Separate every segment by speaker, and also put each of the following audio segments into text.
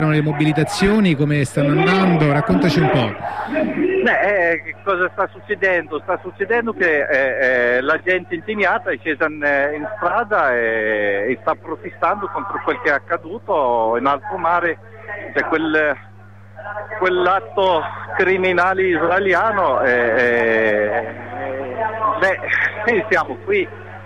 Speaker 1: le mobilitazioni, come stanno andando? Raccontaci un po'.
Speaker 2: Che cosa sta succedendo? Sta succedendo che la gente indignata è scesa in strada e sta protestando contro quel che è accaduto in alto mare, cioè quell'atto criminale israeliano. Siamo qui,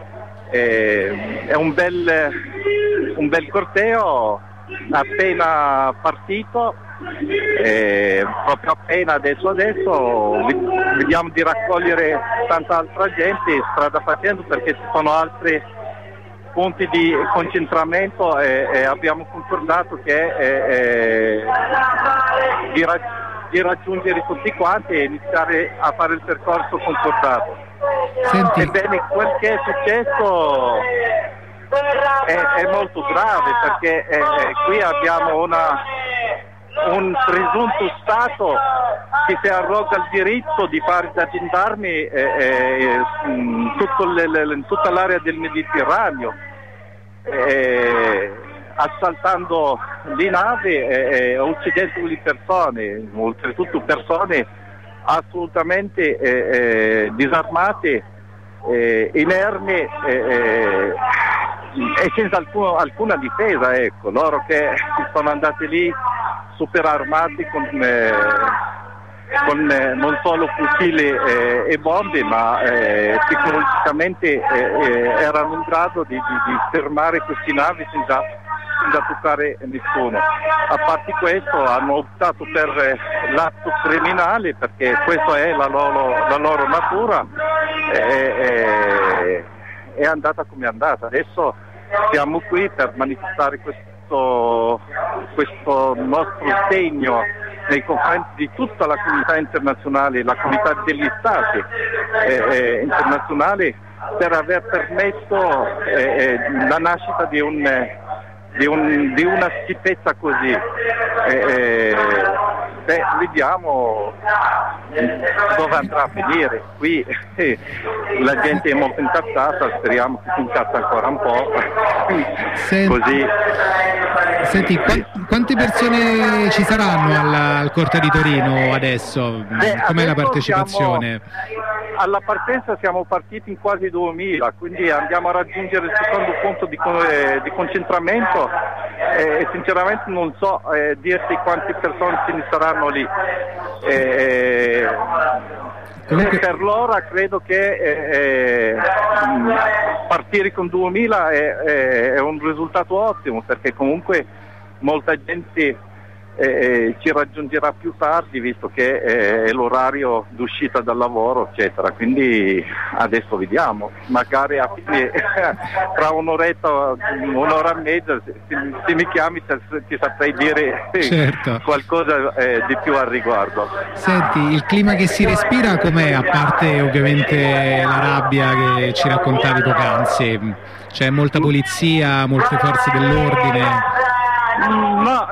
Speaker 2: è un bel corteo appena partito. Proprio appena adesso vediamo di raccogliere tanta altra gente strada facendo, perché ci sono altri punti di concentramento e abbiamo concordato che di raggiungere tutti quanti e iniziare a fare il percorso concordato.
Speaker 1: Senti.
Speaker 2: Ebbene, quel che è successo è molto grave, perché qui abbiamo un presunto Stato che si arroga il diritto di fare da gendarmi in tutta l'area del Mediterraneo, assaltando le navi e uccidendo le persone, oltretutto persone assolutamente disarmate, inermi e senza alcuna difesa, ecco. Loro che sono andati lì super armati con non solo fucili e bombe, ma tecnologicamente erano in grado di fermare queste navi senza toccare nessuno. A parte questo, hanno optato per l'atto criminale, perché questa è la loro natura, è andata come è andata. Adesso siamo qui per manifestare questo nostro impegno nei confronti di tutta la comunità internazionale, la comunità degli stati internazionali, per aver permesso la nascita di una schifezza così. Vediamo dove andrà a finire. Qui la gente è molto incazzata, speriamo che si incazza ancora un po'. Così.
Speaker 1: Senti, quante persone ci saranno al Corte di Torino adesso? Com'è la partecipazione?
Speaker 2: Alla partenza siamo partiti in quasi 2000, quindi andiamo a raggiungere il secondo punto di concentramento e sinceramente non so dirti quante persone ce ne saranno lì. Per l'ora credo che partire con 2000 è un risultato ottimo, perché comunque molta gente ci raggiungerà più tardi, visto che è l'orario d'uscita dal lavoro, eccetera. Quindi adesso vediamo, magari a fine, tra un'oretta, un'ora e mezza, se mi chiami ti saprei dire
Speaker 1: certo.
Speaker 2: qualcosa di più al riguardo.
Speaker 1: Senti, il clima che si respira com'è, a parte ovviamente la rabbia che ci raccontavi poc'anzi? C'è molta polizia, molte forze dell'ordine?
Speaker 2: No,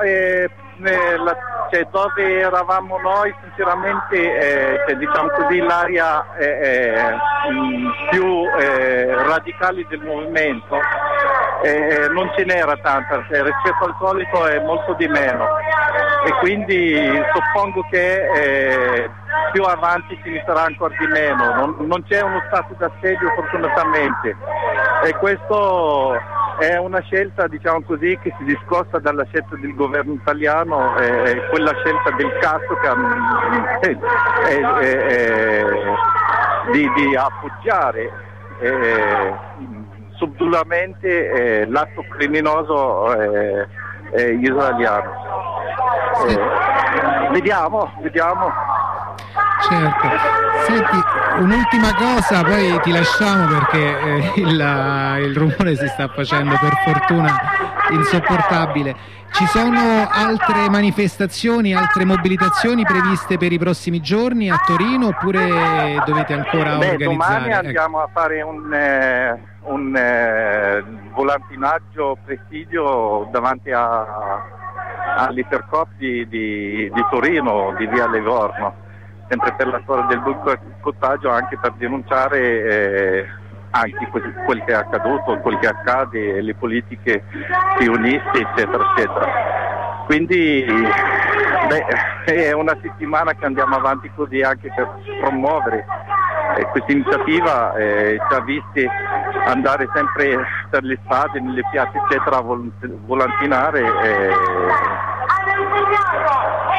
Speaker 2: dove eravamo noi sinceramente diciamo così, l'area più radicale del movimento non ce n'era tanta, rispetto al solito è molto di meno, e quindi suppongo che più avanti ce ne sarà ancora di meno. Non c'è uno stato d'assedio fortunatamente, e questo è una scelta, diciamo così, che si discosta dalla scelta del governo italiano, quella scelta del cazzo che di appoggiare subdolamente l'atto criminoso israeliano. Vediamo.
Speaker 1: Certo. Senti, un'ultima cosa, poi ti lasciamo perché il rumore si sta facendo per fortuna insopportabile. Ci sono altre manifestazioni, altre mobilitazioni previste per i prossimi giorni a Torino, oppure dovete ancora organizzare?
Speaker 2: Domani andiamo a fare un volantinaggio presidio davanti all'Ipercop di Torino, di via Livorno, sempre per la storia del boicottaggio, anche per denunciare anche quel che è accaduto, quel che accade, le politiche sioniste, eccetera, eccetera. Quindi è una settimana che andiamo avanti così anche per promuovere questa iniziativa, ci ha visti andare sempre per le strade, nelle piazze eccetera a volantinare.